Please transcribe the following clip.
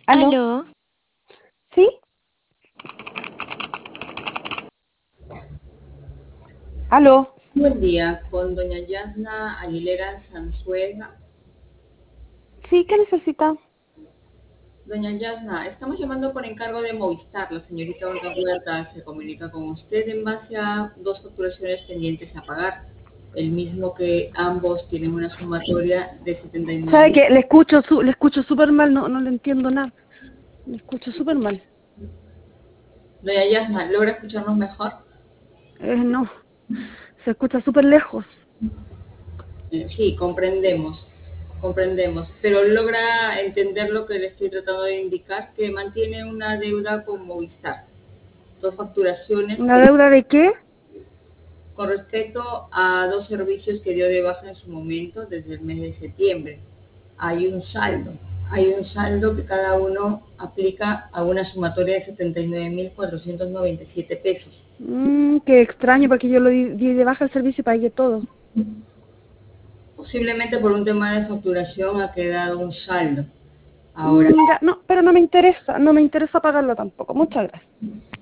¿Aló? Aló, ¿Sí? ¿Aló? Buen día, con doña Yasna Aguilera Sanzuega. ¿Sí? ¿Qué necesita? Doña Yasna, estamos llamando por encargo de Movistar. La señorita Olga Huerta se comunica con usted en base a dos facturaciones pendientes a pagar. El mismo que ambos tienen una sumatoria de 79 ¿Sabe mil. qué? Le escucho súper mal, no le entiendo nada. Le escucho súper mal. Doña Yasna, ¿logra escucharnos mejor? No, se escucha súper lejos. Sí, comprendemos, pero logra entender lo que le estoy tratando de indicar, que mantiene una deuda con Movistar. Dos facturaciones ¿Una deuda de qué? con respecto a dos servicios que dio de baja en su momento desde el mes de septiembre. Hay un saldo, hay un saldo que cada uno aplica a una sumatoria de 79.497 pesos. Qué extraño, porque yo lo di de baja el servicio y pagué todo. Posiblemente por un tema de facturación ha quedado un saldo. Ahora, Ya, no, pero no me interesa pagarlo tampoco. Muchas gracias.